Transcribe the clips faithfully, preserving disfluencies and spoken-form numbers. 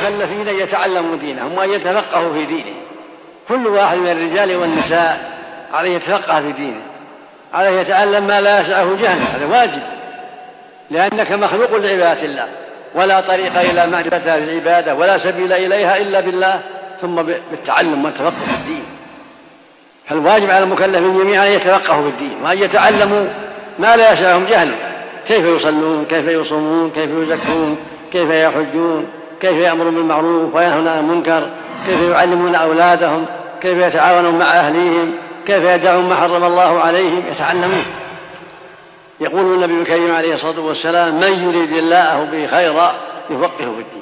المكلفين أن يتعلموا دينهم وأن يتفقهوا في دينه. كل واحد من الرجال والنساء عليه يتفقه في دينه، عليه يتعلم ما لا يسعه جهله، هذا واجب، لأنك مخلوق لعبادة الله، ولا طريق إلى معرفتها في العبادة ولا سبيل إليها إلا بالله ثم بالتعلم والتفقه في الدين. فالواجب على المكلفين جميعا أن يتفقهوا في الدين وأن يتعلموا ما لا يسعهم جهله، كيف يصلون، كيف يصومون، كيف يزكون، كيف يحجون، كيف يأمرون بالمعروف وينهون عن المنكر، كيف يعلمون أولادهم، كيف يتعاونون مع أهليهم، كيف يدعون ما حرم الله عليهم، يتعلمون. يقول النبي الكريم عليه الصلاة والسلام: من يريد الله به خيرا يفقهه في الدين.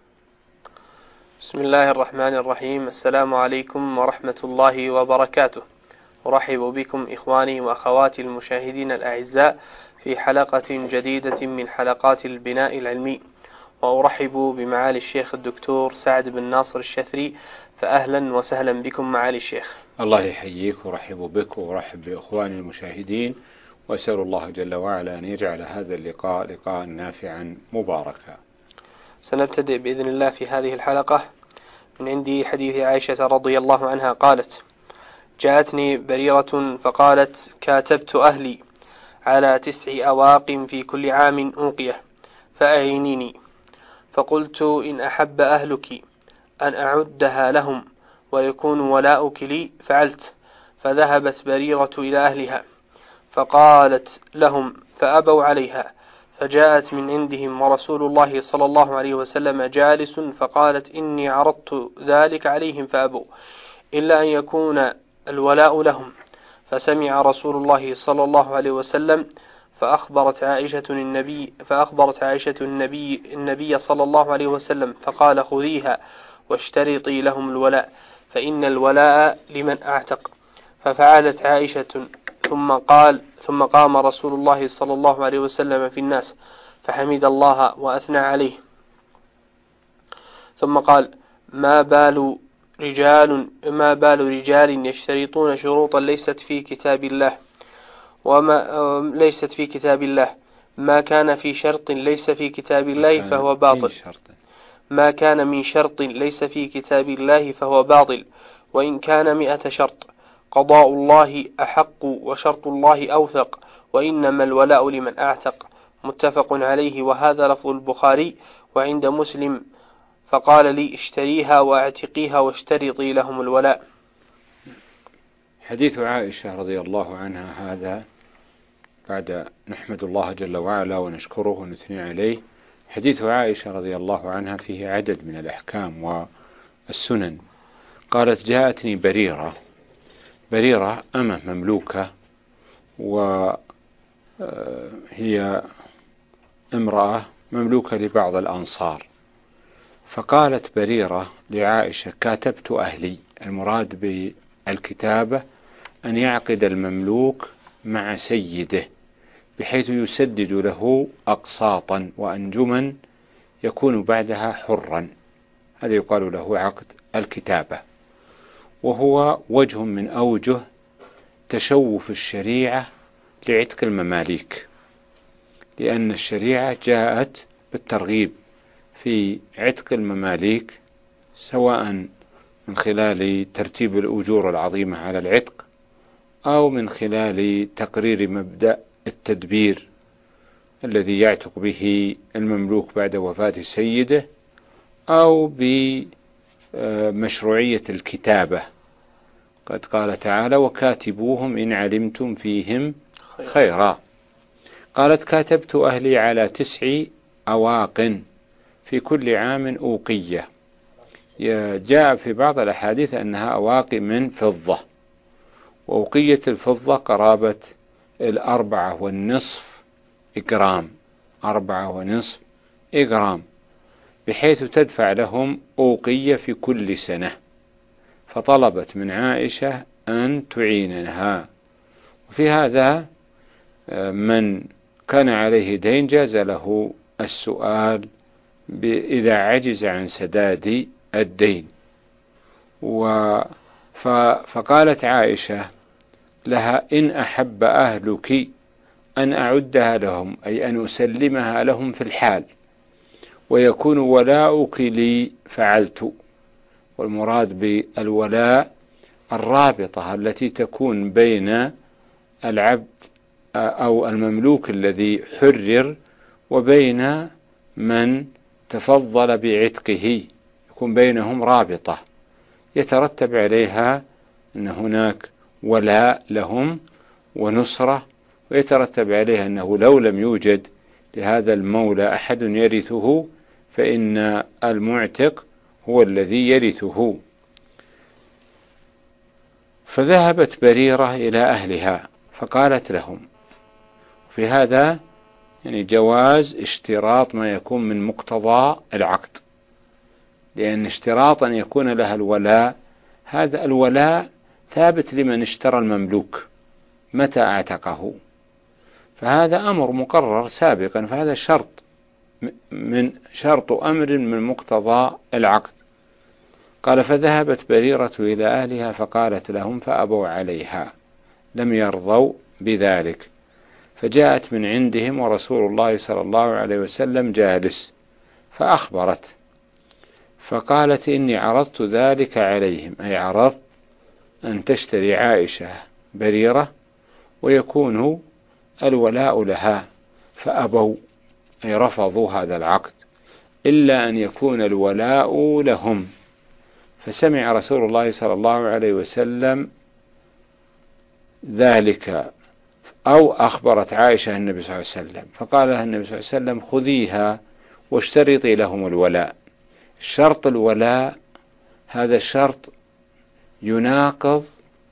بسم الله الرحمن الرحيم. السلام عليكم ورحمة الله وبركاته. أرحب بكم إخواني وأخواتي المشاهدين الأعزاء في حلقة جديدة من حلقات البناء العلمي، وأرحب بمعالي الشيخ الدكتور سعد بن ناصر الشثري، فأهلا وسهلا بكم معالي الشيخ. الله يحييك ورحب بك ورحب بإخواني المشاهدين، وأسأل الله جل وعلا أن يجعل هذا اللقاء لقاء نافعا مباركا. سنبتدئ بإذن الله في هذه الحلقة من عندي حديث عائشة رضي الله عنها قالت: جاءتني بريرة فقالت: كاتبت أهلي على تسع أواق في كل عام أوقية فأعينيني. فقلت: إن أحب أهلك أن أعدها لهم ويكون ولاؤك لي فعلت. فذهبت بريرة إلى أهلها فقالت لهم فأبوا عليها، فجاءت من عندهم ورسول الله صلى الله عليه وسلم جالس، فقالت: إني عرضت ذلك عليهم فأبوا، إلا أن يكون الولاء لهم. فسمع رسول الله صلى الله عليه وسلم فأخبرت عائشة النبي فأخبرت عائشة النبي النبي صلى الله عليه وسلم فقال: خذيها واشترطي لهم الولاء، فإن الولاء لمن أعتق. ففعلت عائشة، ثم قال ثم قام رسول الله صلى الله عليه وسلم في الناس فحمد الله وأثنى عليه، ثم قال: ما بال رجال ما بال رجال يشترطون شروطا ليست في كتاب الله وما ليست في كتاب الله ما كان في شرط ليس في كتاب الله فهو باطل ما كان من شرط ليس في كتاب الله فهو باطل وإن كان مئة شرط. قضاء الله أحق وشرط الله أوثق، وإنما الولاء لمن أعتق. متفق عليه، وهذا لفظ البخاري. وعند مسلم: فقال لي: اشتريها واعتقيها واشترطي لهم الولاء. حديث عائشة رضي الله عنها هذا بعد نحمد الله جل وعلا ونشكره ونثني عليه. حديث عائشة رضي الله عنها فيه عدد من الأحكام والسنن. قالت: جاءتني بريرة. بريرة أمة مملوكة، وهي امرأة مملوكة لبعض الأنصار. فقالت بريرة لعائشة: كاتبت أهلي. المراد بالكتابة أن يعقد المملوك مع سيده بحيث يسدد له أقساطا وأنجما يكون بعدها حرا، هذا يقال له عقد الكتابة، وهو وجه من أوجه تشوف الشريعة لعتق المماليك، لأن الشريعة جاءت بالترغيب في عتق المماليك، سواء من خلال ترتيب الأجور العظيمة على العتق أو من خلال تقرير مبدأ التدبير الذي يعتق به المملوك بعد وفاة سيده، أو بمشروعية الكتابة. قد قال تعالى: وكاتبوهم إن علمتم فيهم خيرا. قالت: كاتبت أهلي على تسع أواق في كل عام أوقية. جاء في بعض الأحاديث أنها أواق من فضة، وأوقية الفضة قرابة الأربعة والنصف إجرام أربعة ونصف إجرام بحيث تدفع لهم أوقية في كل سنة. فطلبت من عائشة أن تعينها. وفي هذا من كان عليه دين جاز له السؤال إذا عجز عن سداد الدين. فقالت عائشة لها: إن أحب أهلك أن أعدها لهم، أي أن أسلمها لهم في الحال، ويكون ولاؤك لي فعلت. والمراد بالولاء الرابطة التي تكون بين العبد أو المملوك الذي حرر وبين من تفضل بعتقه، يكون بينهم رابطة يترتب عليها أن هناك ولاء لهم ونصرة، ويترتب عليها أنه لو لم يوجد لهذا المولى أحد يرثه فإن المعتق هو الذي يرثه. فذهبت بريرة إلى أهلها فقالت لهم، في هذا يعني جواز اشتراط ما يكون من مقتضى العقد، لأن اشتراط أن يكون لها الولاء، هذا الولاء ثابت لمن اشترى المملوك متى اعتقه، فهذا أمر مقرر سابقا، فهذا شرط من شرط أمر من مقتضى العقد. قال فذهبت بريرة إلى أهلها فقالت لهم فأبوا عليها، لم يرضوا بذلك، فجاءت من عندهم ورسول الله صلى الله عليه وسلم جالس، فأخبرت فقالت إني عرضت ذلك عليهم، أي عرضت أن تشتري عائشة بريرة ويكون الولاء لها، فأبوا أي رفضوا هذا العقد إلا أن يكون الولاء لهم. فسمع رسول الله صلى الله عليه وسلم ذلك، أو أخبرت عائشة النبي صلى الله عليه وسلم، فقال لها النبي صلى الله عليه وسلم خذيها واشترطي لهم الولاء. شرط الولاء هذا الشرط يناقض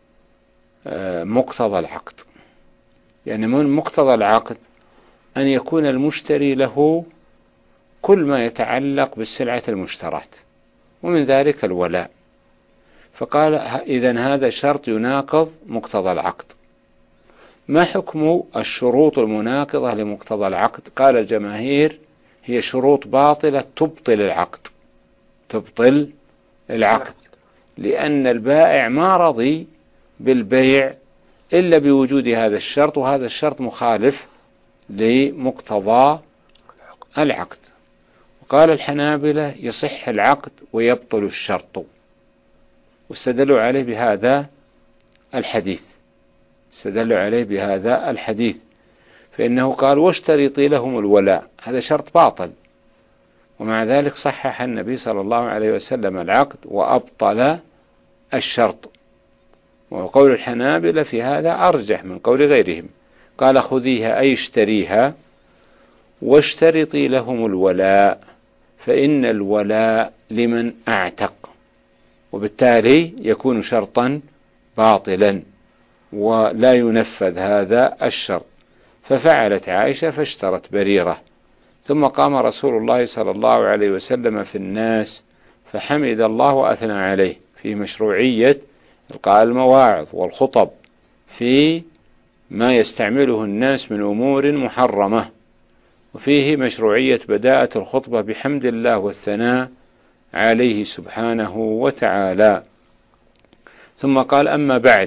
مقتضى العقد، يعني من مقتضى العقد أن يكون المشتري له كل ما يتعلق بالسلعة المشتراه، ومن ذلك الولاء. فقال إذن هذا شرط يناقض مقتضى العقد. ما حكم الشروط المناقضة لمقتضى العقد؟ قال الجماهير هي شروط باطلة تبطل العقد، تبطل العقد، لأن البائع ما رضي بالبيع إلا بوجود هذا الشرط، وهذا الشرط مخالف لمقتضى العقد. وقال الحنابلة يصح العقد ويبطل الشرط، واستدلوا عليه بهذا الحديث، استدلوا عليه بهذا الحديث فإنه قال واشترطي لهم الولاء، هذا شرط باطل، ومع ذلك صحح النبي صلى الله عليه وسلم العقد وأبطل الشرط. وقول الحنابلة في هذا أرجح من قول غيرهم، قال خذيها أي اشتريها واشترطي لهم الولاء، فإن الولاء لمن أعتق، وبالتالي يكون شرطا باطلا ولا ينفذ هذا الشرط. ففعلت عائشة فاشترت بريرة، ثم قام رسول الله صلى الله عليه وسلم في الناس فحمد الله وأثنى عليه في مشروعية إلقاء المواعظ والخطب في ما يستعمله الناس من أمور محرمة، وفيه مشروعية بداءة الخطبة بحمد الله والثناء عليه سبحانه وتعالى. ثم قال أما بعد،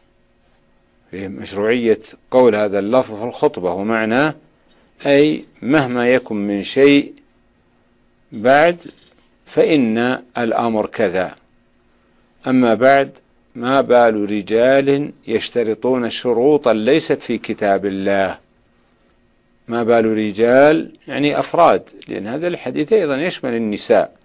في مشروعية قول هذا اللفظ في الخطبة، ومعناه أي مهما يكن من شيء بعد فإن الأمر كذا. أما بعد، ما بال رجال يشترطون شروطا ليست في كتاب الله. ما بال رجال يعني أفراد، لأن هذا الحديث أيضا يشمل النساء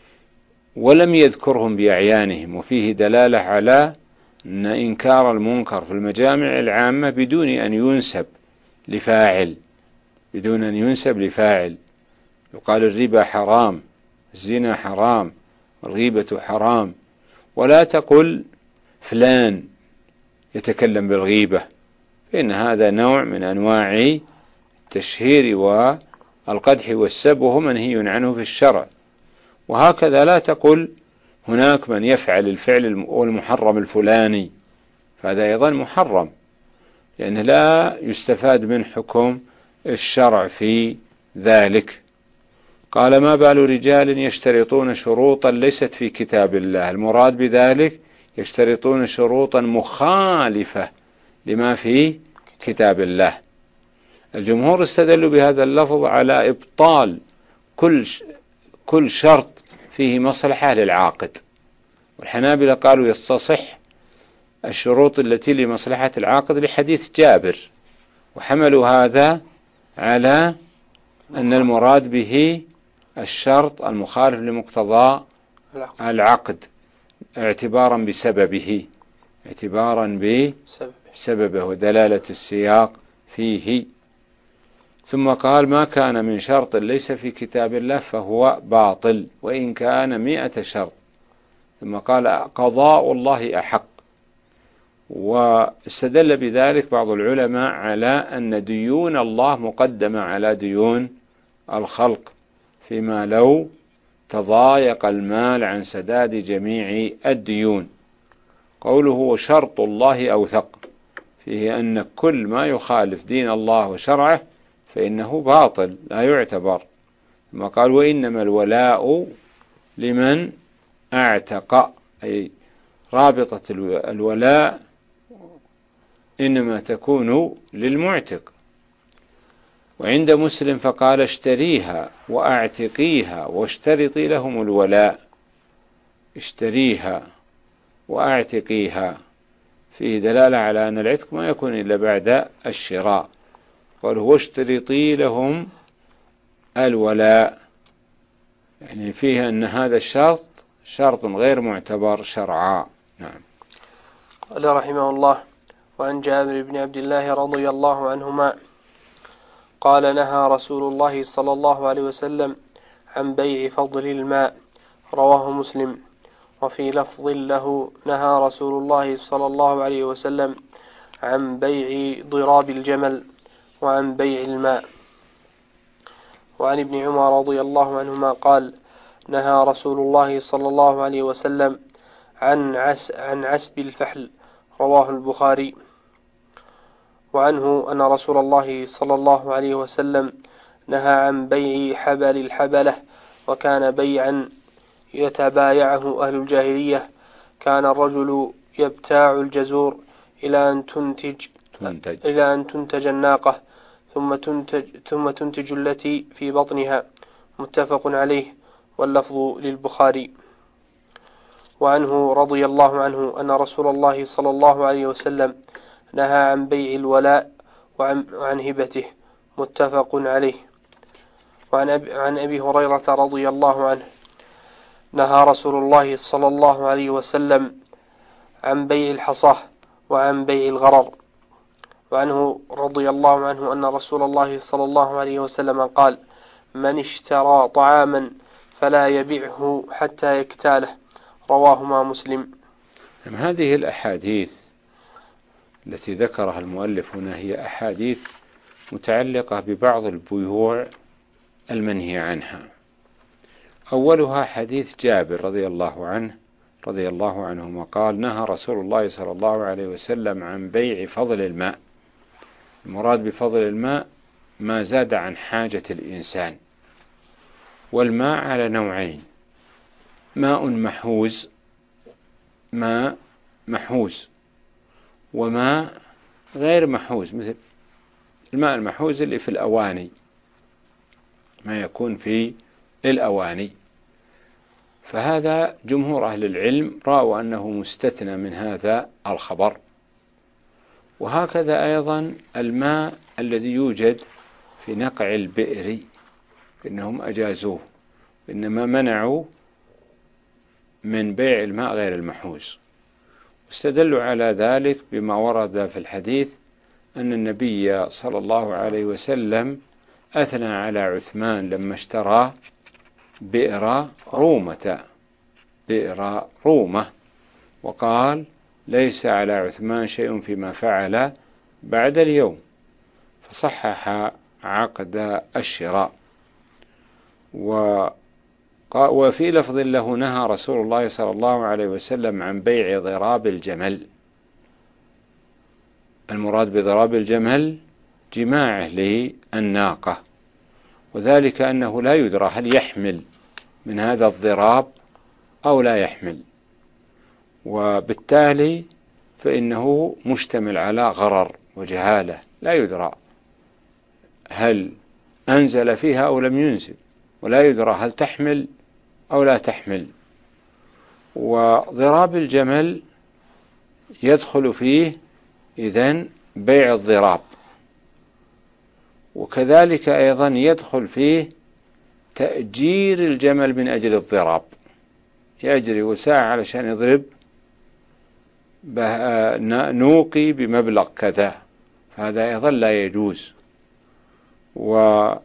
ولم يذكرهم بأعيانهم، وفيه دلالة على أن إنكار المنكر في المجامع العامة بدون أن ينسب لفاعل، بدون أن ينسب لفاعل. يقال الربا حرام، الزنا حرام، والغيبة حرام، ولا تقل فلان يتكلم بالغيبة، فإن هذا نوع من أنواع التشهير والقدح والسب، وهو منهي عنه في الشرع. وهكذا لا تقل هناك من يفعل الفعل والمحرم الفلاني، فهذا أيضا محرم، لأنه لا يستفاد من حكم الشرع في ذلك. قال ما بال رجال يشترطون شروطا ليست في كتاب الله، المراد بذلك يشترطون شروطا مخالفة لما في كتاب الله. الجمهور استدلوا بهذا اللفظ على إبطال كل كل شرط فيه مصلحة للعاقد. والحنابلة قالوا يستصح الشروط التي لمصلحة العاقد لحديث جابر، وحملوا هذا على أن المراد به الشرط المخالف لمقتضى العقد اعتبارا بسببه اعتبارا بسببه ودلالة السياق فيه. ثم قال ما كان من شرط ليس في كتاب الله فهو باطل وإن كان مئة شرط. ثم قال قضاء الله أحق. واستدل بذلك بعض العلماء على أن ديون الله مقدمة على ديون الخلق، فيما لو تضايق المال عن سداد جميع الديون. قوله وشرط الله أوثق فيه أن كل ما يخالف دين الله وشرعه فإنه باطل لا يعتبر. ثم قال وإنما الولاء لمن اعتق، أي رابطة الولاء إنما تكون للمعتق. وعند مسلم فقال اشتريها وأعتقيها واشترطي لهم الولاء. اشتريها وأعتقيها فيه دلالة على أن العتق ما يكون إلا بعد الشراء. قال واشترطي لهم الولاء، يعني فيه أن هذا الشرط شرط غير معتبر شرعا. نعم. قال رحمه الله وعن جابر بن عبد الله رضي الله عنهما قال نهى رسول الله صلى الله عليه وسلم عن بيع فضل الماء، رواه مسلم. وفي لفظ له نهى رسول الله صلى الله عليه وسلم عن بيع ضراب الجمل وعن بيع الماء. وعن ابن عمر رضي الله عنهما قال نهى رسول الله صلى الله عليه وسلم عن عس عن عسب الفحل، رواه البخاري. وعنه أن رسول الله صلى الله عليه وسلم نهى عن بيع حبل الحبلة، وكان بيعا يتبايعه أهل الجاهلية. كان الرجل يبتاع الجزور إلى أن تنتج تنتج, إلى أن تنتج الناقة ثم تنتج, ثم تنتج التي في بطنها، متفق عليه واللفظ للبخاري. وعنه رضي الله عنه أن رسول الله صلى الله عليه وسلم نهى عن بيع الولاء وعن, وعن هبته، متفق عليه. وعن أبي, عن أبي هريرة رضي الله عنه نهى رسول الله صلى الله عليه وسلم عن بيع الحصاه وعن بيع الغرر. وعنه رضي الله عنه أن رسول الله صلى الله عليه وسلم قال من اشترى طعاما فلا يبيعه حتى يكتاله، رواهما مسلم. هذه الأحاديث التي ذكرها المؤلف هنا هي أحاديث متعلقة ببعض البيوع المنهي عنها. أولها حديث جابر رضي الله عنه رضي الله عنهما قال نهى رسول الله صلى الله عليه وسلم عن بيع فضل الماء. المراد بفضل الماء ما زاد عن حاجة الإنسان. والماء على نوعين: ماء محوز، ماء محوز وماء غير محوز، مثل الماء المحوز اللي في الأواني، ما يكون في الأواني. فهذا جمهور أهل العلم رأوا أنه مستثنى من هذا الخبر. وهكذا أيضا الماء الذي يوجد في نقع البئر إنهم أجازوه، إنما منعوا من بيع الماء غير المحوز. واستدلوا على ذلك بما ورد في الحديث أن النبي صلى الله عليه وسلم أثنى على عثمان لما اشترى بئر رومة بئر رومة وقال ليس على عثمان شيء فيما فعل بعد اليوم، فصحح عقد الشراء. وفي لفظ له نهى رسول الله صلى الله عليه وسلم عن بيع ضراب الجمل. المراد بضراب الجمل جماعه للناقة، وذلك أنه لا يدرى هل يحمل من هذا الضراب أو لا يحمل، وبالتالي فإنه مشتمل على غرر وجهالة، لا يدرى هل أنزل فيها أو لم ينزل، ولا يدرى هل تحمل أو لا تحمل. وضراب الجمل يدخل فيه إذن بيع الضراب، وكذلك أيضا يدخل فيه تأجير الجمل من أجل الضراب، يجري وساعة علشان يضرب نوقي بمبلغ كذا، هذا أيضا لا يجوز. وأما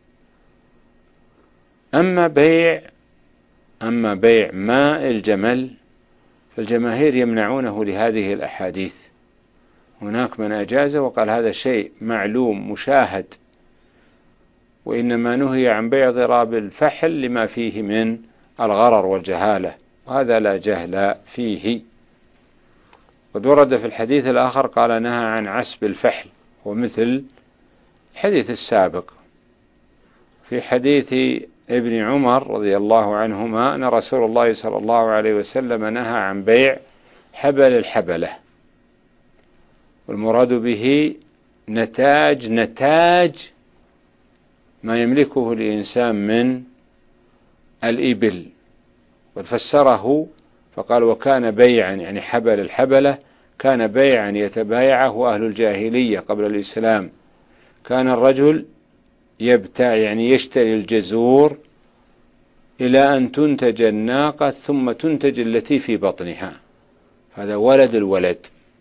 بيع أما بيع ماء الجمل فالجماهير يمنعونه لهذه الأحاديث، هناك من أجاز وقال هذا شيء معلوم مشاهد، وإنما نهي عن بيع ضراب الفحل لما فيه من الغرر والجهالة، وهذا لا جهل فيه. قد ورد في الحديث الآخر قال نهى عن عسب الفحل، ومثل الحديث السابق. في حديث ابن عمر رضي الله عنهما أن رسول الله صلى الله عليه وسلم نهى عن بيع حبل الحبلة، والمراد به نتاج نتاج ما يملكه الإنسان من الإبل، وفسره فقال وكان بيعا، يعني حبل الحبلة كان بيعا يتبايعه أهل الجاهلية قبل الإسلام. كان الرجل يبتاع يعني يشتري الجزور إلى أن تنتج الناقة ثم تنتج التي في بطنها، هذا ولد الولد،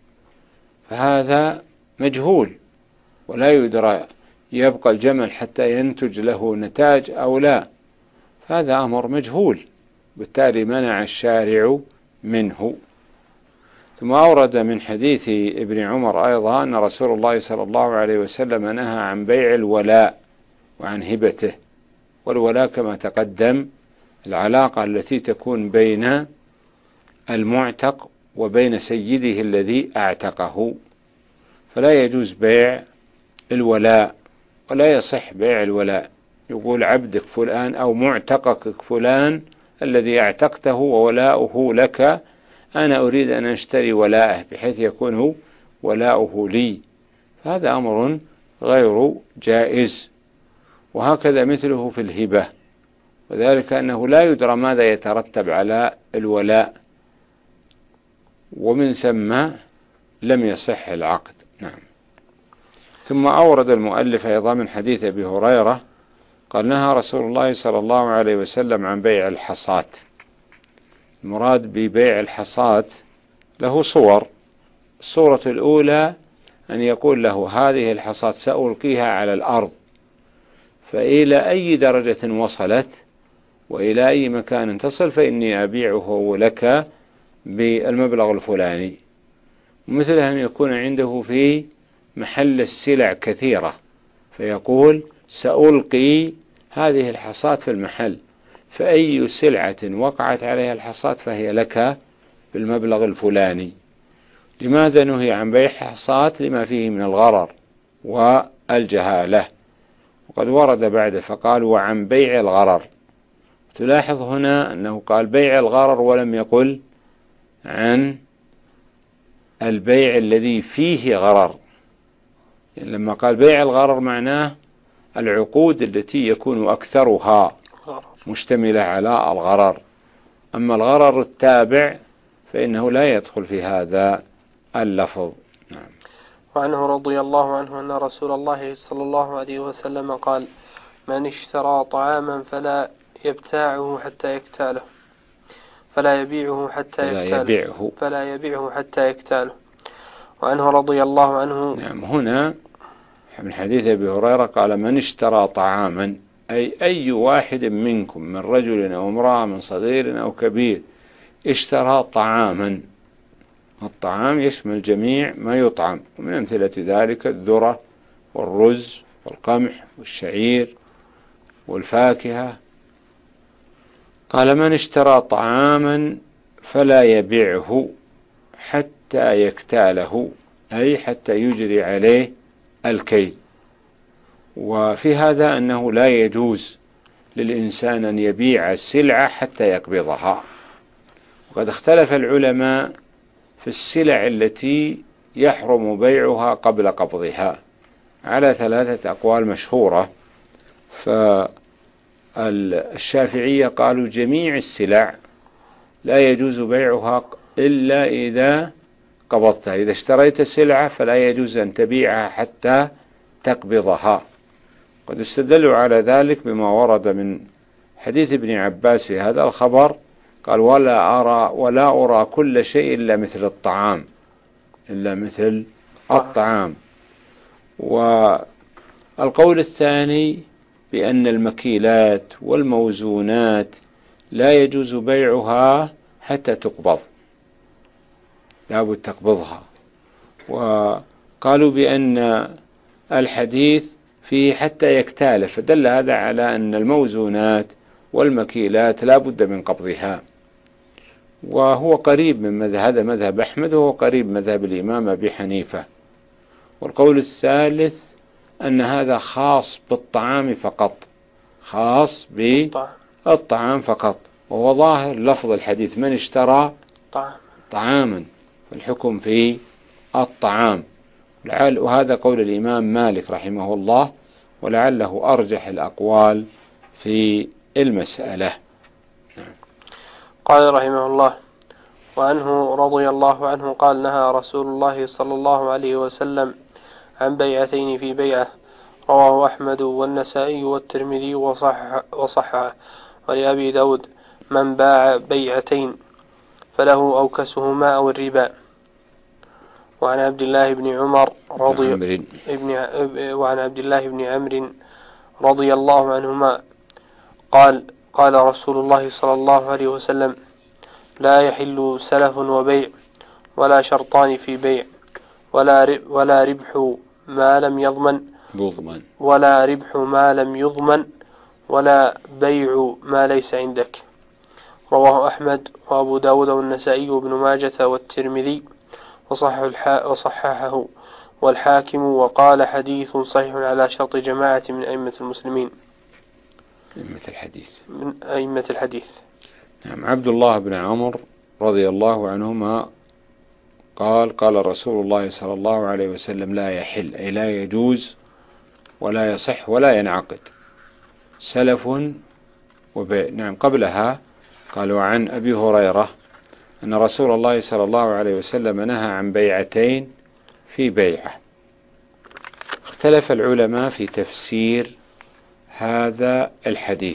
فهذا مجهول ولا يدرى يبقى الجمل حتى ينتج له نتاج أو لا، هذا أمر مجهول، بالتالي منع الشارع منه. ثم أورد من حديث ابن عمر أيضا أن رسول الله صلى الله عليه وسلم نهى عن بيع الولاء وعن هبته. والولاء كما تقدم العلاقة التي تكون بين المعتق وبين سيده الذي أعتقه، فلا يجوز بيع الولاء ولا يصح بيع الولاء. يقول عبدك فلان أو معتقك فلان الذي اعتقته وولاؤه لك، أنا أريد أن أشتري ولاءه بحيث يكون ولاؤه لي، هذا أمر غير جائز. وهكذا مثله في الهبة، وذلك أنه لا يدرى ماذا يترتب على الولاء، ومن ثم لم يصح العقد. نعم. ثم أورد المؤلف أيضا من حديث أبي هريرة قال نهى رسول الله صلى الله عليه وسلم عن بيع الحصاة. المراد ببيع الحصاة له صور. الصورة الأولى أن يقول له هذه الحصاة سألقيها على الأرض، فإلى أي درجة وصلت وإلى أي مكان تصل فإني أبيعه لك بالمبلغ الفلاني. مثل أن يكون عنده في محل السلع كثيرة فيقول سألقي هذه الحصاة في المحل، فأي سلعة وقعت عليها الحصاة فهي لك بالمبلغ الفلاني. لماذا نهي عن بيع حصاة؟ لما فيه من الغرر والجهالة. وقد ورد بعد فقال وعن بيع الغرر. تلاحظ هنا أنه قال بيع الغرر ولم يقل عن البيع الذي فيه غرر، يعني لما قال بيع الغرر معناه العقود التي يكون أكثرها مشتملة على الغرر، أما الغرر التابع فإنه لا يدخل في هذا اللفظ. نعم. وعنه رضي الله عنه أن رسول الله صلى الله عليه وسلم قال من اشترى طعاما فلا يبتاعه حتى يكتاله فلا يبيعه حتى فلا يكتاله يبيعه فلا يبيعه حتى يكتاله. وعنه رضي الله عنه. نعم. هنا من حديث أبي هريرة قال من اشترى طعاما، أي أي واحد منكم من رجل أو امرأة من صغير أو كبير اشترى طعاما. الطعام يشمل جميع ما يطعم، ومن أمثلة ذلك الذرة والرز والقمح والشعير والفاكهة. قال من اشترى طعاما فلا يبيعه حتى يكتاله، أي حتى يجري عليه الكيل. وفي هذا أنه لا يجوز للإنسان أن يبيع السلعة حتى يقبضها. وقد اختلف العلماء في السلع التي يحرم بيعها قبل قبضها على ثلاثة أقوال مشهورة. الشافعية قالوا جميع السلع لا يجوز بيعها إلا إذا قبضتها. إذا اشتريت سلعة فلا يجوز أن تبيعها حتى تقبضها. قد استدلوا على ذلك بما ورد من حديث ابن عباس في هذا الخبر، قال ولا أرى ولا أرى كل شيء إلا مثل الطعام إلا مثل الطعام. والقول الثاني بأن المكيلات والموزونات لا يجوز بيعها حتى تقبض، لابد تقبضها. وقالوا بأن الحديث فيه حتى يكتال، فدل هذا على أن الموزونات والمكيلات لا بد من قبضها. وهو قريب من مذهب هذا مذهب أحمد، وهو قريب مذهب الإمام أبي حنيفة. والقول الثالث أن هذا خاص بالطعام فقط، خاص بالطعام فقط، وهو ظاهر لفظ الحديث من اشترى طعاما فالحكم في الطعام. وهذا قول الإمام مالك رحمه الله، ولعله أرجح الأقوال في المسألة. قال رحمه الله: وعنه رضي الله عنه قال: نهى رسول الله صلى الله عليه وسلم عن بيعتين في بيعة. رواه أحمد والنسائي والترمذي وصححه وصححه. ولأبي داود: من باع بيعتين فله أوكسهما أو الربا. وعن عبد الله بن عمر رضي ابن وعن عبد الله بن عمرو رضي الله عنهما قال: قال رسول الله صلى الله عليه وسلم: لا يحل سلف وبيع ولا شرطان في بيع ولا ولا ربح ما لم يضمن ولا ربح ما لم يضمن ولا بيع ما ليس عندك. رواه أحمد وأبو داود والنسائي وابن ماجة والترمذي وصححه والحاكم، وقال حديث صحيح على شرط جماعة من أئمة المسلمين أئمة الحديث من أئمة الحديث. نعم. عبد الله بن عمر رضي الله عنهما قال: قال رسول الله صلى الله عليه وسلم: لا يحل، أي لا يجوز ولا يصح ولا ينعقد سلف وبيع. نعم. قبلها قالوا عن أبي هريرة أن رسول الله صلى الله عليه وسلم نهى عن بيعتين في بيعة. اختلف العلماء في تفسير هذا الحديث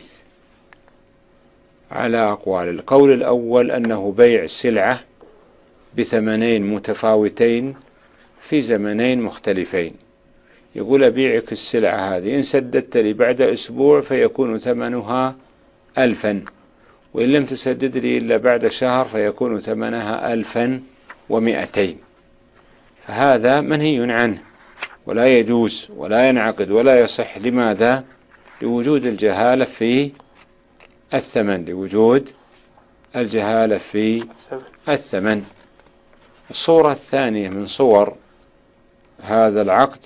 على أقوال. القول الأول أنه بيع السلعة بثمنين متفاوتين في زمنين مختلفين. يقول: أبيعك السلعة هذه، إن سددت لي بعد أسبوع فيكون ثمنها ألفا، وإن لم تسدد لي إلا بعد شهر فيكون ثمنها ألفا ومئتين. فهذا منهي عنه ولا يجوز ولا ينعقد ولا يصح. لماذا؟ لوجود الجهالة في الثمن لوجود الجهالة في الثمن. الصورة الثانية من صور هذا العقد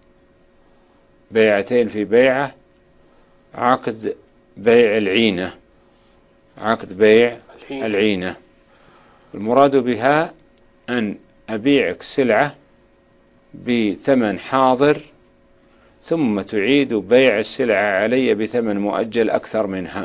بيعتين في بيعة عقد بيع العينة عقد بيع العينة. المراد بها أن أبيعك سلعة بثمن حاضر ثم تعيد بيع السلعة علي بثمن مؤجل أكثر منها.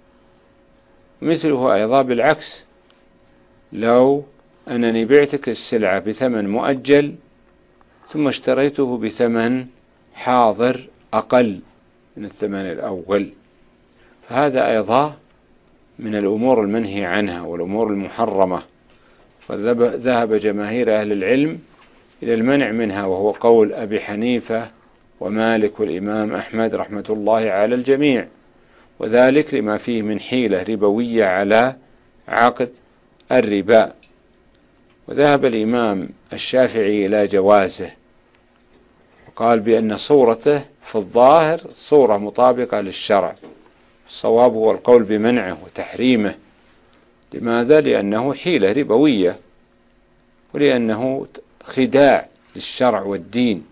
مثله أيضا بالعكس، لو أنني بعتك السلعة بثمن مؤجل ثم اشتريته بثمن حاضر أقل من الثمن الأول، فهذا أيضا من الأمور المنهي عنها والأمور المحرمة. فذهب جماهير أهل العلم إلى المنع منها، وهو قول أبي حنيفة ومالك والإمام أحمد رحمة الله على الجميع، وذلك لما فيه من حيلة ربوية على عقد الربا. وذهب الإمام الشافعي إلى جوازه، وقال بأن صورته في الظاهر صورة مطابقة للشرع. الصواب هو القول بمنعه وتحريمه. لماذا؟ لأنه حيلة ربوية، ولأنه خداع للشرع والدين،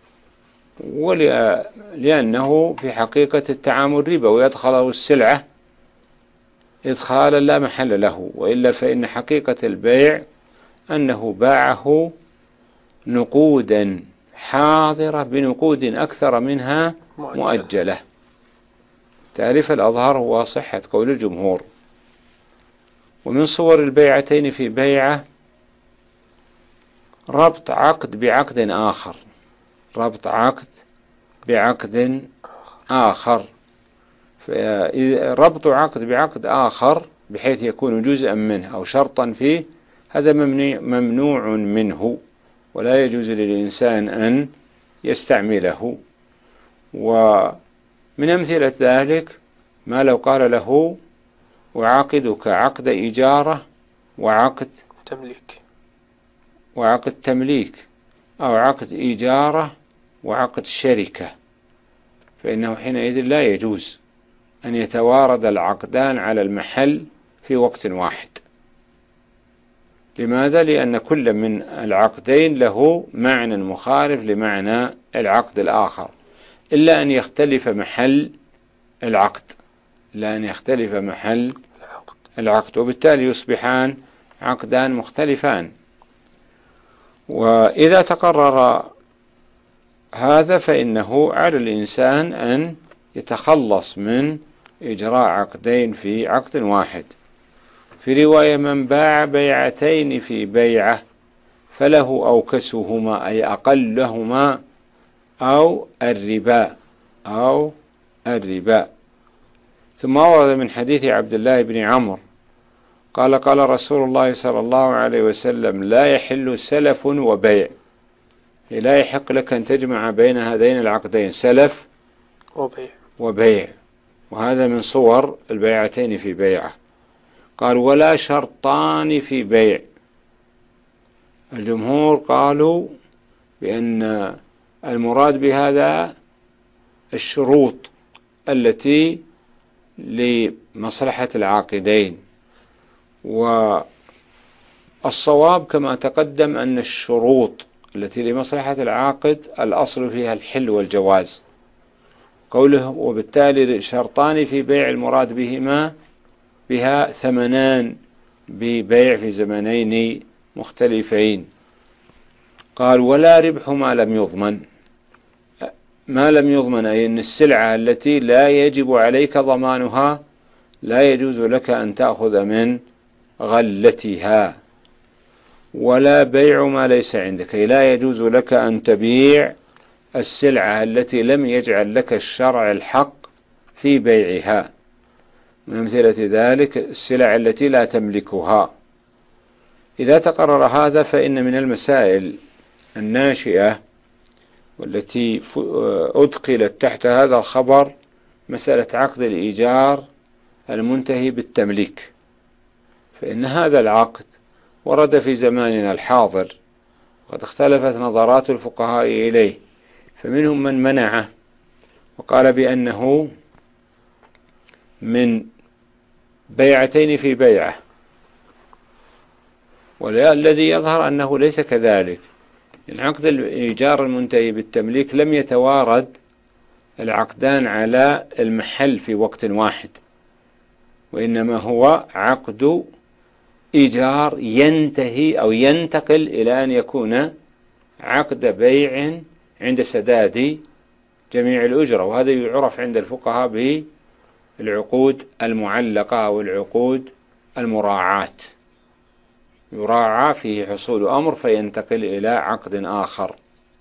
ولأنه في حقيقة التعامل ربوي، يدخله السلعة إدخالا لا محل له، وإلا فإن حقيقة البيع أنه باعه نقودا حاضرة بنقود أكثر منها مؤجلة. تعريف الأظهر هو صحة قول الجمهور. ومن صور البيعتين في بيعة ربط عقد بعقد آخر، ربط عقد بعقد آخر، ربط عقد بعقد آخر بحيث يكون جزءا منه أو شرطا فيه، هذا ممنوع منه ولا يجوز للإنسان أن يستعمله. ومن أمثلة ذلك ما لو قال له أعاقدك عقد إجارة وعقد تمليك وعقد تمليك أو عقد إجارة وعقد شركة، فإنه حينئذ لا يجوز أن يتوارد العقدان على المحل في وقت واحد. لماذا؟ لأن كل من العقدين له معنى مخالف لمعنى العقد الآخر، إلا أن يختلف محل العقد، إلا أن يختلف محل العقد، وبالتالي يصبحان عقدان مختلفان. وإذا تقرر هذا فإنه على الإنسان أن يتخلص من إجراء عقدين في عقد واحد. في رواية من باع بيعتين في بيعة فله أوكسهما أي أقلهما أو الربا أو الربا. ثم ورد من حديث عبد الله بن عمرو قال قال رسول الله صلى الله عليه وسلم لا يحل سلف وبيع، لا يحق لك أن تجمع بين هذين العقدين سلف وبيع وبيع، وهذا من صور البيعتين في بيعة. قال ولا شرطان في بيع. الجمهور قالوا بأن المراد بهذا الشروط التي لمصلحة العاقدين، والصواب كما تقدم أن الشروط التي لمصلحة العاقد الأصل فيها الحل والجواز قوله، وبالتالي شرطان في بيع المراد بهما بها ثمنان ببيع في زمنين مختلفين. قال ولا ربح ما لم يضمن. ما لم يضمن أي أن السلعة التي لا يجب عليك ضمانها لا يجوز لك أن تأخذ من غلتها. ولا بيع ما ليس عندك، أي لا يجوز لك أن تبيع السلعة التي لم يجعل لك الشرع الحق في بيعها. من أمثلة ذلك السلع التي لا تملكها. إذا تقرر هذا فإن من المسائل الناشئة والتي أدخلت تحت هذا الخبر مسألة عقد الإيجار المنتهي بالتمليك، فإن هذا العقد ورد في زماننا الحاضر وقد اختلفت نظرات الفقهاء إليه، فمنهم من منعه وقال بأنه من بيعتين في بيعة، والذي يظهر أنه ليس كذلك. عقد الإيجار المنتهي بالتمليك لم يتوارد العقدان على المحل في وقت واحد، وإنما هو عقد إيجار ينتهي أو ينتقل إلى أن يكون عقد بيع عند سداد جميع الأجرة، وهذا يعرف عند الفقهاء بالعقود المعلقة أو العقود المراعاة، يراعى فيه حصول أمر فينتقل إلى عقد آخر،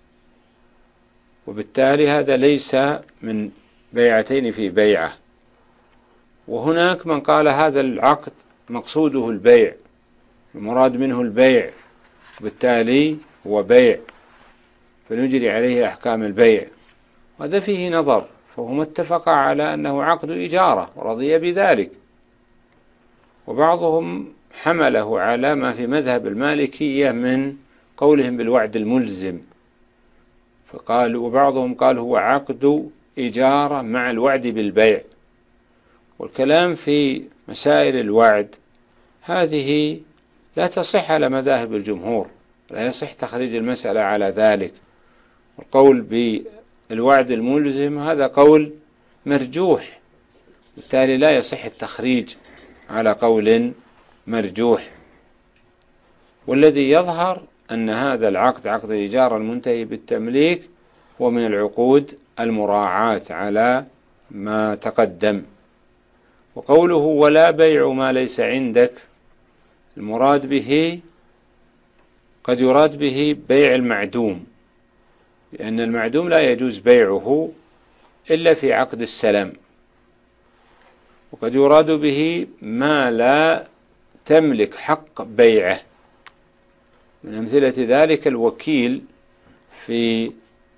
وبالتالي هذا ليس من بيعتين في بيعة. وهناك من قال هذا العقد مقصوده البيع، المراد منه البيع، وبالتالي هو بيع فنجري عليه أحكام البيع، وهذا فيه نظر، فهم اتفقا على أنه عقد إجارة ورضي بذلك، وبعضهم حمله على ما في مذهب المالكية من قولهم بالوعد الملزم، فقال وبعضهم قال هو عقد إجارة مع الوعد بالبيع. والكلام في مسائل الوعد هذه لا تصح على مذاهب الجمهور، لا يصح تخريج المسألة على ذلك. القول بالوعد الملزم هذا قول مرجوح، بالتالي لا يصح التخريج على قول مرجوح. والذي يظهر أن هذا العقد عقد الإيجار المنتهي بالتمليك هو من العقود المراعاة على ما تقدم. وقوله ولا بيع ما ليس عندك، المراد به قد يراد به بيع المعدوم، لأن المعدوم لا يجوز بيعه إلا في عقد السلام. وقد يراد به ما لا تملك حق بيعه، من أمثلة ذلك الوكيل في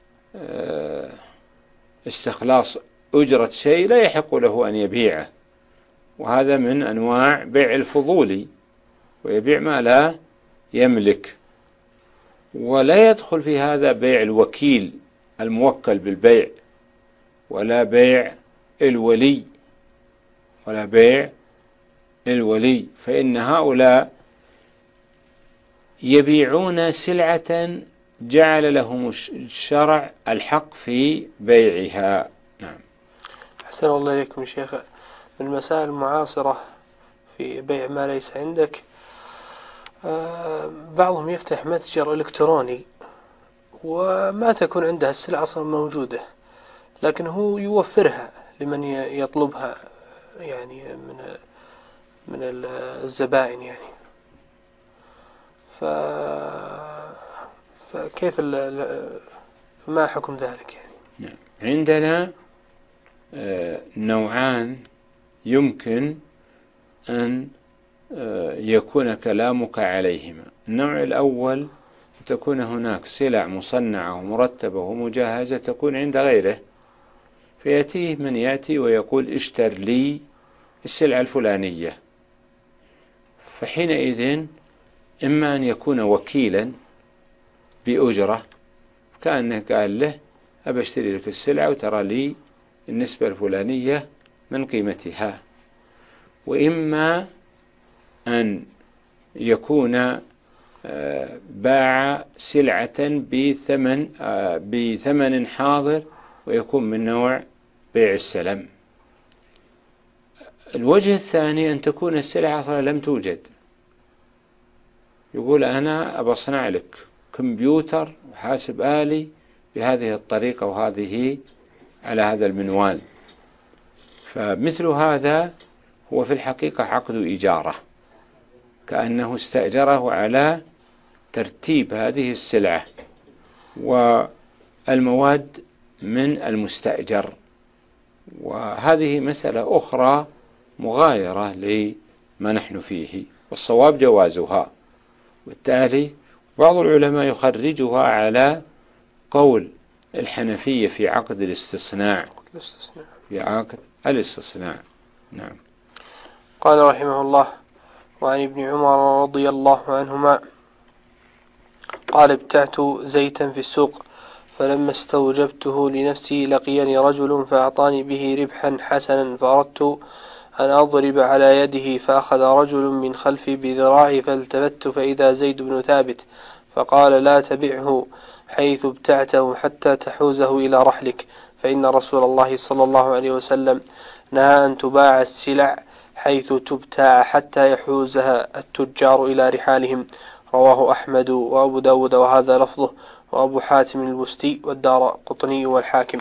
استخلاص أجرة شيء لا يحق له أن يبيعه، وهذا من أنواع بيع الفضولي، ويبيع ما لا يملك. ولا يدخل في هذا بيع الوكيل الموكل بالبيع، ولا بيع الولي ولا بيع الولي فإن هؤلاء يبيعون سلعة جعل لهم الشرع الحق في بيعها. نعم. أحسن الله إليكم شيخ. من المسائل المعاصرة في بيع ما ليس عندك، بعضهم يفتح متجر إلكتروني وما تكون عنده السلعة أصلا موجودة، لكن هو يوفرها لمن يطلبها يعني من من الزبائن يعني. ف فكيف ما حكم ذلك يعني؟ نعم. عندنا نوعان يمكن أن يكون كلامك عليهما. النوع الأول تكون هناك سلع مصنعة ومرتبة ومجهزة تكون عند غيره، فيأتيه من يأتي ويقول اشتر لي السلعة الفلانية، فحينئذ إما أن يكون وكيلا بأجرة، كأنه قال له أبشتري لك السلعة وترى لي النسبة الفلانية من قيمتها، وإما أن يكون باع سلعة بثمن بثمن حاضر ويكون من نوع بيع السلم. الوجه الثاني أن تكون السلعة أصلا لم توجد، يقول أنا أبصنع لك كمبيوتر وحاسب آلي بهذه الطريقة وهذه على هذا المنوال، فمثل هذا هو في الحقيقة عقد إجارة، كأنه استأجره على ترتيب هذه السلعة والمواد من المستأجر، وهذه مسألة أخرى مغايرة لما نحن فيه، والصواب جوازها. بالتالي بعض العلماء يخرجها على قول الحنفية في عقد الاستصناع في عقد الاستصناع. نعم. قال رحمه الله: وعن ابن عمر رضي الله عنهما قال: ابتعت زيتا في السوق، فلما استوجبته لنفسي لقيني رجل فأعطاني به ربحا حسنا، فأردت أن أضرب على يده، فأخذ رجل من خلفي بذراعي، فالتفت فإذا زيد بن ثابت، فقال: لا تبعه حيث ابتعته حتى تحوزه إلى رحلك، فإن رسول الله صلى الله عليه وسلم نهى أن تباع السلع حيث تبتاع حتى يحوزها التجار إلى رحالهم. رواه أحمد وأبو داود وهذا لفظه، وأبو حاتم البستي والدار قطني والحاكم.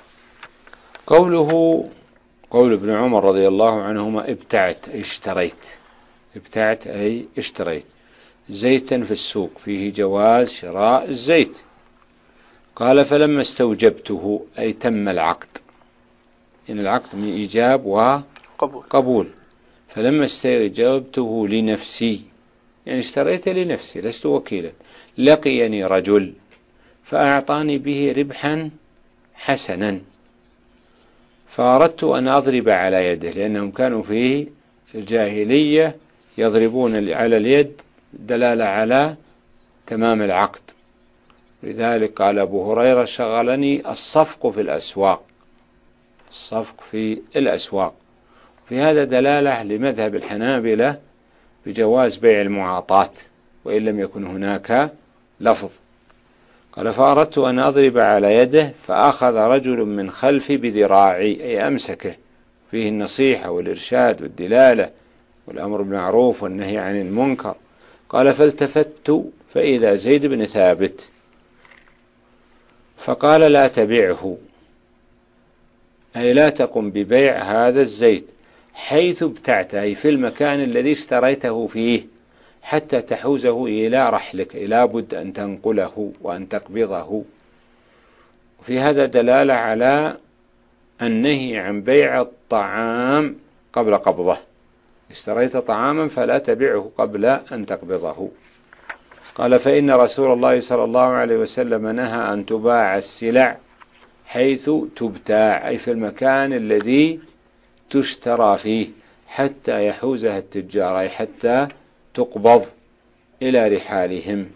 قوله قول ابن عمر رضي الله عنهما: ابتعت أي اشتريت، ابتعت أي اشتريت زيتا في السوق، فيه جواز شراء الزيت. قال: فلما استوجبته أي تم العقد، إن العقد من إيجاب وقبول. فلما استوجبته لنفسي يعني اشتريت لنفسي لست وكيلا، لقيني رجل فأعطاني به ربحا حسنا، فأردت أن أضرب على يده، لأنهم كانوا في الجاهلية يضربون على اليد دلالة على تمام العقد. لذلك قال أبو هريرة: شغلني الصفق في الأسواق، الصفق في الأسواق. في هذا دلالة لمذهب الحنابلة بجواز بيع المعاطاة وإن لم يكن هناك لفظ. قال: فأردت أن أضرب على يده، فأخذ رجل من خلفي بذراعي أي أمسكه، فيه النصيحة والإرشاد والدلالة والأمر بالمعروف والنهي عن المنكر. قال: فالتفت فإذا زيد بن ثابت، فقال: لا تبعه أي لا تقم ببيع هذا الزيت حيث ابتعته، أي في المكان الذي اشتريته فيه، حتى تحوزه إلى رحلك، لا بد أن تنقله وأن تقبضه. وفي هذا دلالة على النهي عن بيع الطعام قبل قبضه. اشتريت طعاما فلا تبيعه قبل أن تقبضه. قال: فإن رسول الله صلى الله عليه وسلم نهى أن تباع السلع حيث تبتاع، أي في المكان الذي تشترى فيه، حتى يحوزها التجار، أي حتى تقبض إلى رحالهم.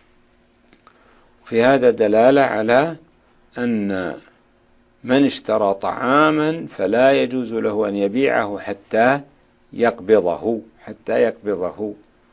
في هذا دلالة على أن من اشترى طعاما فلا يجوز له أن يبيعه حتى يقبضه حتى يقبضه.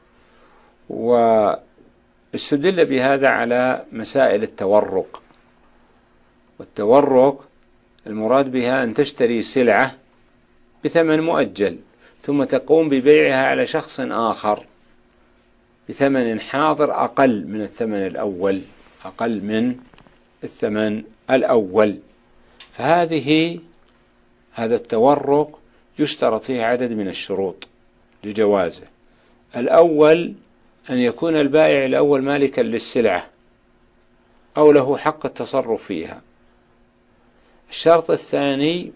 واستدل بهذا على مسائل التورق. والتورق المراد بها أن تشتري سلعة بثمن مؤجل ثم تقوم ببيعها على شخص آخر بثمن حاضر أقل من الثمن الأول أقل من الثمن الأول فهذه هذا التورق يشترط فيه عدد من الشروط لجوازه. الأول أن يكون البائع الأول مالكا للسلعة أو له حق التصرف فيها. الشرط الثاني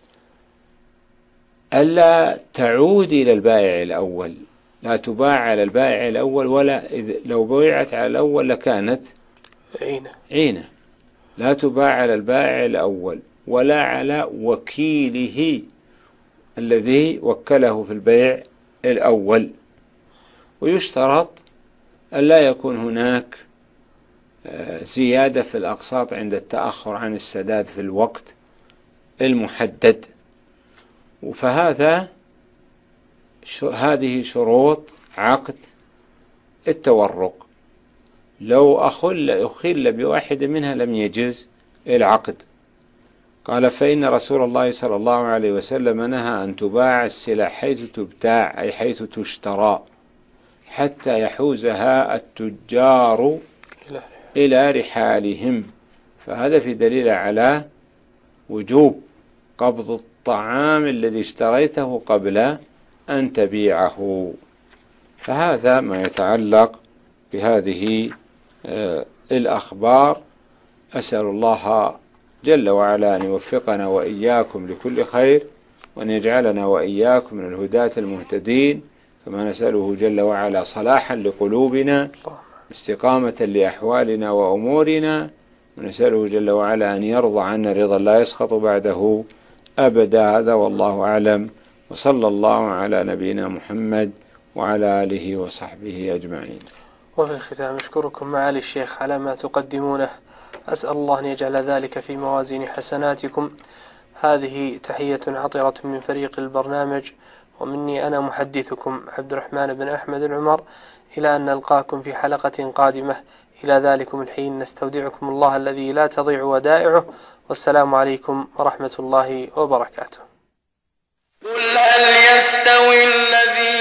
ألا تعود إلى البائع الأول، لا تباع على البائع الأول، ولا لو بيعت على الأول لكانت عينة عينة. لا تباع على البائع الأول ولا على وكيله الذي وكله في البيع الأول. ويشترط ألا يكون هناك زيادة في الأقساط عند التأخر عن السداد في الوقت المحدد. فهذا هذه شروط عقد التورق. لو أخل أخل بواحد منها لم يجز العقد. قال: فإن رسول الله صلى الله عليه وسلم نهى أن تباع السلع حيث تبتاع، أي حيث تشترى، حتى يحوزها التجار إلى رحالهم. فهذا في دليل على وجوب قبض الطعام الذي اشتريته قبل أن تبيعه. فهذا ما يتعلق بهذه الأخبار. أسأل الله جل وعلا أن يوفقنا وإياكم لكل خير، وأن يجعلنا وإياكم من الهداة المهتدين، كما نسأله جل وعلا صلاحا لقلوبنا، استقامة لأحوالنا وأمورنا، ونسأله جل وعلا أن يرضى عنا رضا لا يسخط بعده أبدا. هذا والله أعلم، وصلى الله على نبينا محمد وعلى آله وصحبه أجمعين. وفي الختام أشكركم معالي الشيخ على ما تقدمونه، أسأل الله أن يجعل ذلك في موازين حسناتكم. هذه تحية عطرة من فريق البرنامج، ومني أنا محدثكم عبد الرحمن بن أحمد العمر، إلى أن نلقاكم في حلقة قادمة. إلى ذلكم الحين نستودعكم الله الذي لا تضيع ودائعه، والسلام عليكم ورحمة الله وبركاته. قل هل يستوي الذين